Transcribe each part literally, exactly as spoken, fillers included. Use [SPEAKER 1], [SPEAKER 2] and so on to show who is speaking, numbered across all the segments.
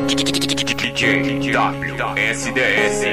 [SPEAKER 1] D J W S D S.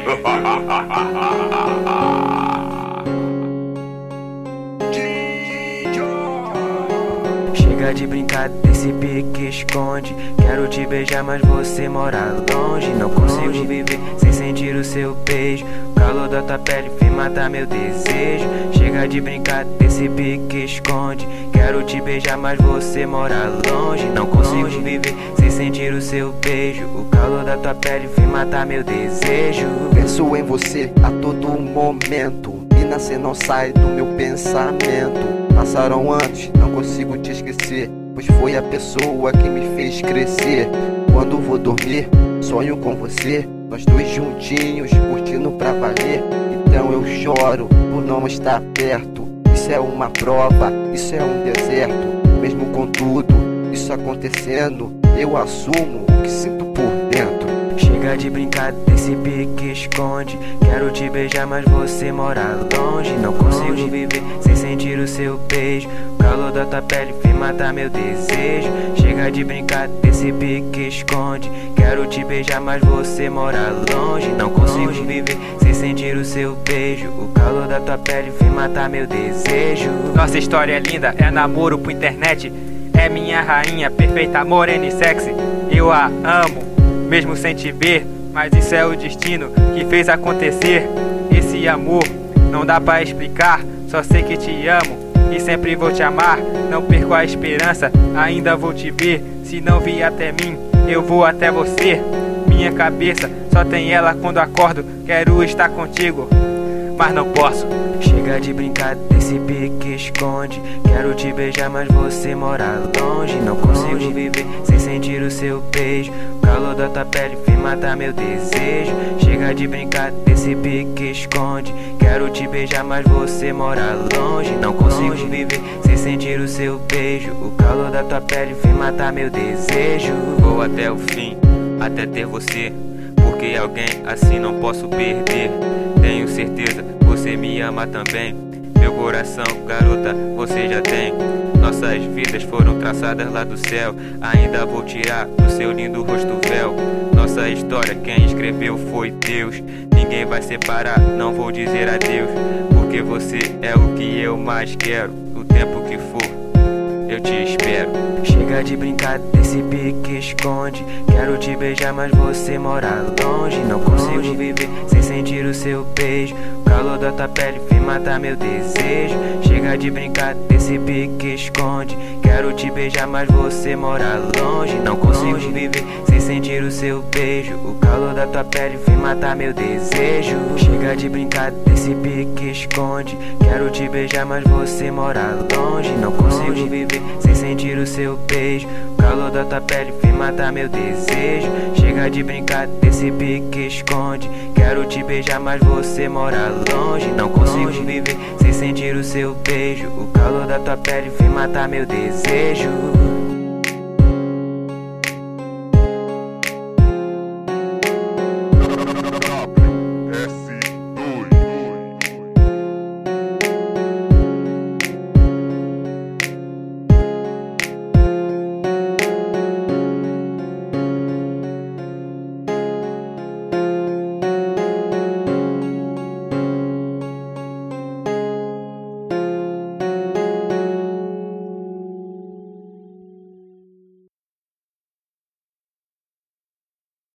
[SPEAKER 2] Chega de brincar desse pique esconde. Quero te beijar, mas você mora longe. Não consigo viver sem sentir o seu beijo. O calor da tua pele vem matar meu desejo. Chega de brincar desse pique esconde. Quero te beijar, mas você mora longe. Não consigo viver sem sentir o seu beijo. O calor da tua pele vem matar meu desejo.
[SPEAKER 3] Penso em você a todo momento. Mina, cê não sai do meu pensamento. Passaram anos, não consigo te esquecer, pois foi a pessoa que me fez crescer. Quando vou dormir, sonho com você, nós dois juntinhos, curtindo pra valer. Então eu choro por não estar perto. Isso é uma prova, isso é um deserto. Mesmo com tudo isso acontecendo, eu assumo o que sinto por dentro.
[SPEAKER 2] Chega de brincar desse pique esconde. Quero te beijar, mas você mora longe. Não consigo viver sem sentir o seu beijo. O calor da tua pele vem matar meu desejo. Chega de brincar desse pique esconde. Quero te beijar, mas você mora longe. Não consigo viver sem sentir o seu beijo. O calor da tua pele vem matar meu desejo.
[SPEAKER 4] Nossa história é linda, é namoro por internet. É minha rainha, perfeita, morena e sexy. Eu a amo, mesmo sem te ver, mas isso é o destino que fez acontecer. Esse amor não dá pra explicar, só sei que te amo e sempre vou te amar. Não perco a esperança, ainda vou te ver. Se não vir até mim, eu vou até você. Minha cabeça só tem ela quando acordo. Quero estar contigo, mas não posso.
[SPEAKER 2] Chega de brincar desse pique esconde. Quero te beijar, mas você mora longe. Não consigo viver sem sentir o seu beijo. O calor da tua pele vem matar meu desejo. Chega de brincar desse pique esconde. Quero te beijar, mas você mora longe. Não consigo viver sem sentir o seu beijo. O calor da tua pele vem matar meu desejo.
[SPEAKER 1] Vou até o fim, até ter você, porque alguém assim não posso perder. Tenho certeza, você me ama também. Meu coração, garota, você já tem. Nossas vidas foram traçadas lá do céu. Ainda vou tirar do seu lindo rosto véu. Nossa história, quem escreveu foi Deus. Ninguém vai separar, não vou dizer adeus, porque você é o que eu mais quero. O tempo que for, eu te espero.
[SPEAKER 2] Chega de brincar desse pique esconde. Quero te beijar, mas você mora longe. Não consigo viver sem sentir o seu beijo. O calor da tua pele vem matar meu desejo. Chega de brincar desse pique esconde. Quero te beijar, mas você mora longe. Não consigo viver sem sentir o seu beijo. O calor da tua pele vem matar meu desejo. Chega de brincar desse pique esconde. Quero te beijar, mas você mora longe. Não consigo viver sem sentir o seu beijo. O calor da tua pele vem matar meu desejo. Chega de brincar desse pique esconde. Quero te beijar, mas você mora longe. Não consigo viver sem sentir o seu beijo. O calor da tua pele vem matar meu desejo.